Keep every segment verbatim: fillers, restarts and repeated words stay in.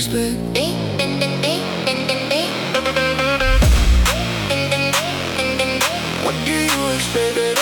expect? What do you expect?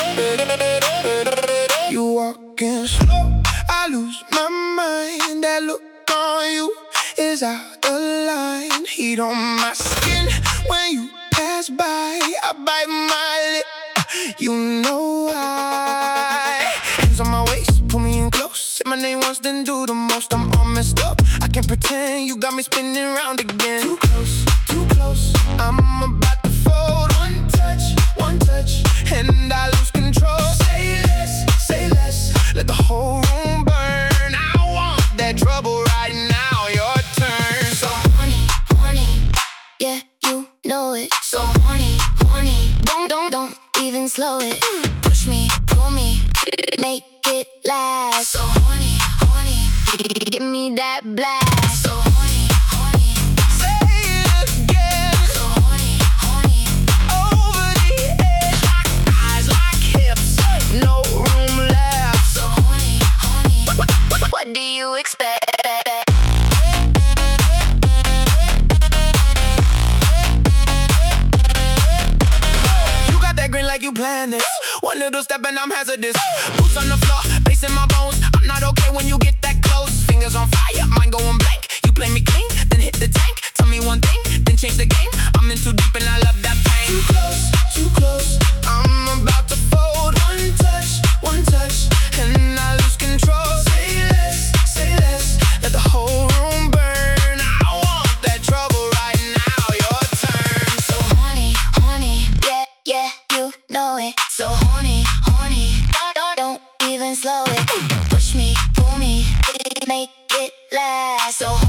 You walking slow, I lose my mind. That look on you is out of line. Heat on my skin when you pass by. I bite my lip, you know why. Hands on my waist, pull me in close. Say my name once, then do the most. I'm all messed up, I can't pretend. You got me spinning round again. Too close, too close, I'm about to fold. One touch, one touch, and I lose control. Say less, say less, let the whole room burn. I want that trouble right now, your turn. So horny, horny, yeah, you know it. So horny, horny, don't, don't, don't even slow it. Push me, pull me, make it last. So horny, horny, give me that blast. So horny, horny, Say it again. so horny, horny, Over the edge, like eyes, like hips, no room left. so horny, horny. What, what, what do you expect? You got that grin like you planned this. One little step and I'm hazardous. Boots on the floor, bass in my bones. I'm not okay when you get that close. Fingers on fire, mind going blank. You play me clean, then hit the tank. Tell me one thing, then change the game. I'm in too deep and I love that pain. Too close, too close, I'm about to fold. One touch, one touch, and I lose control. Say less, say less, let the whole room burn. I want that trouble right now, your turn. So horny, horny, yeah, yeah, you know it. So horny, horny, don't, don't, don't even slow it. Push me, pull me, make it last. So